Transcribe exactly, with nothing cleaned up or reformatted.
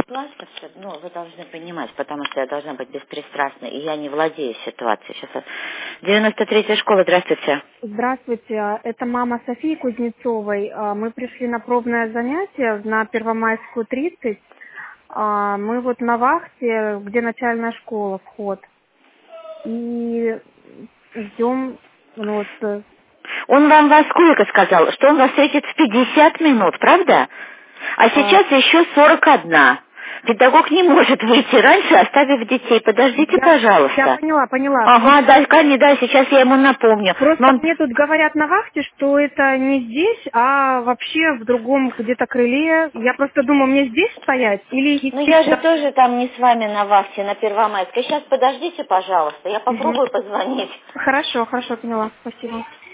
Классно все, ну, вы должны понимать, потому что я должна быть беспристрастной, и я не владею ситуацией. Сейчас. девяносто третья школа, здравствуйте. Здравствуйте, это мама Софии Кузнецовой. А, Мы пришли на пробное занятие на Первомайскую тридцать. А, Мы вот на вахте, где начальная школа, вход. И ждем, ну вот, э, Он вам во сколько сказал? Что он вас встретит в пятьдесят минут, правда? А а, сейчас еще сорок один. Педагог не может выйти раньше, оставив детей. Подождите, я, я пожалуйста. поняла, поняла. Ага, Просто, да, Кани, да, сейчас я ему напомню. Но просто он... мне тут говорят на вахте, что это не здесь, а вообще в другом где-то крыле. Я просто думаю, мне здесь стоять или Ну идти я же туда? тоже там не с вами на вахте, на Первомайской. Сейчас подождите, пожалуйста, я Мгм. попробую позвонить. Хорошо, хорошо, поняла. Спасибо.